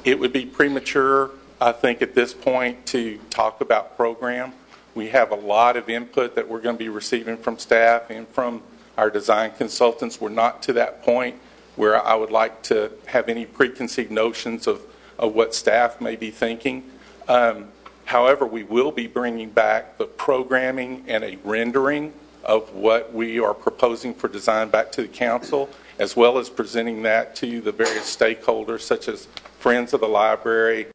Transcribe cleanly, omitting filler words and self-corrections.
It would be premature, I think, at this point to talk about program. We have a lot of input that we're going to be receiving from staff and from our design consultants. We're not to that point where I would like to have any preconceived notions of what staff may be thinking. However, we will be bringing back the programming and a rendering of what we are proposing for design back to the council, as well as presenting that to the various stakeholders such as Friends of the Library,